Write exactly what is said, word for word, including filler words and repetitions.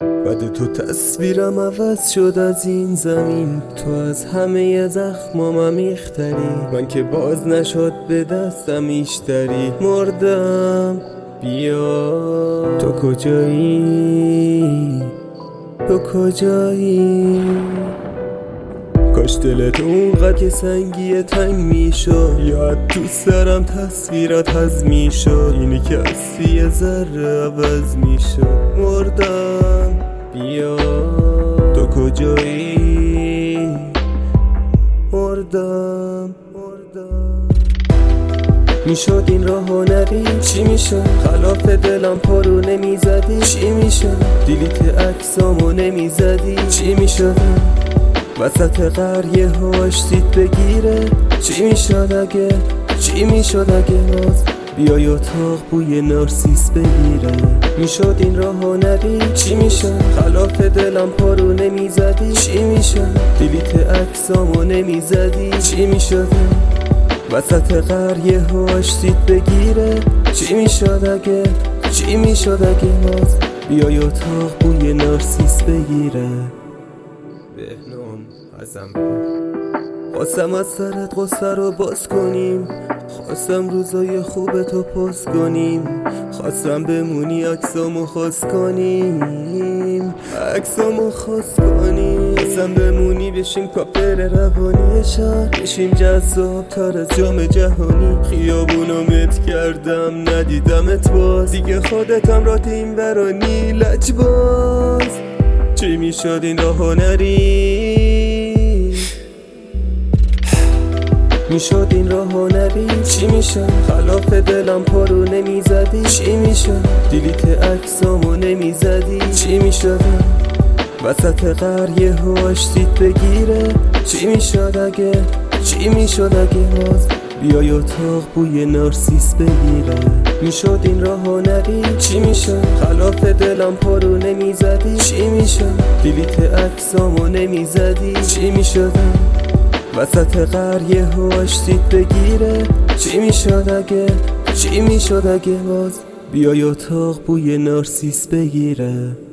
بعد تو تصویرم عوض شد از این زمین، تو از همه زخمام عمیق‌تری، من که باز نشد به دستم ایشتری. مردم بیا، تو کجایی؟ تو کجایی؟ کاش دلت اونقدر که سنگی تنگ میشد، یا تو سرم تصویرات هز میشد، اینی که هستی یه ذره عوض میشد. مردم بیا، تو کجایی؟ مردم مردم میشد این راهو نری، چی میشد؟ خلاف دلم پارو نمیزدی، چی میشد؟ دیلیت عکسامو نمیزدی، چی میشد؟ وسط قریه هاش دید بگیره، چی میشد اگه؟ چی میشد اگه باز بیای اتاق بوی نارسیس بگیره؟ میشد این راهو نری، چی میشد؟ خلاف دلم پارو نمیزدی، چی میشد؟ دیلیت عکسامو نمیزدی، چی میشد؟ وسط قریه هاش دید بگیره، چی میشد اگه؟ چی میشد اگه باز بیای اتاق بوی نارسیس بگیره؟ بهنام ازم خواستم از سرت قصه رو باز کنیم، خواستم روزای خوب تو پاس کنیم، خواستم بمونی عکسامو خواست کنیم، عکسامو خواست کنیم، خواستم بمونی بشیم کاپر روانی شهر، بشیم جذاب تر از جام جهانی. خیابونو مت کردم ندیدمت باز، دیگه خودتم را این ورانی لجباز. چی میشد این راهو نری؟ میشد این راهو نری، چی میشد؟ خلاف دلم پارو نمیزدی، چی میشد؟ دیلیت عکسامو نمیزدی، چی میشد؟ وسط قریه هاش دید بگیره، چی میشد اگه؟ چی میشد اگه باز بیای اتاق بوی نارسیس بگیره؟ میشد این راهو نری، چی میشد؟ خلاف دلم پارو نمیزدی، چی میشد؟ دیلیت عکسامو نمیزدی، چی میشد؟ وسط قریه هاش دید بگیره، چی میشد اگه؟ چی میشد اگه باز بیای اتاق بوی نارسیس بگیره؟